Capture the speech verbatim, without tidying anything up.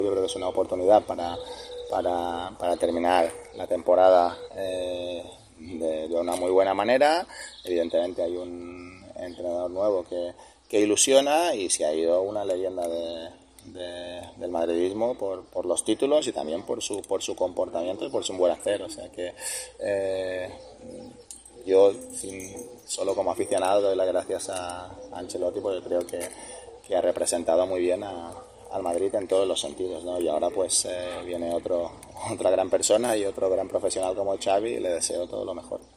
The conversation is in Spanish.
Yo creo que es una oportunidad para, para, para terminar la temporada eh, de, de una muy buena manera. Evidentemente hay un entrenador nuevo que, que ilusiona y se ha ido una leyenda de, de, del madridismo por, por los títulos y también por su, por su comportamiento y por su buen hacer. O sea que eh, yo sin, solo como aficionado doy las gracias a Ancelotti porque creo que, que ha representado muy bien a, al Madrid en todos los sentidos, ¿no? Y ahora pues eh, viene otro, otra gran persona y otro gran profesional como Xavi y le deseo todo lo mejor.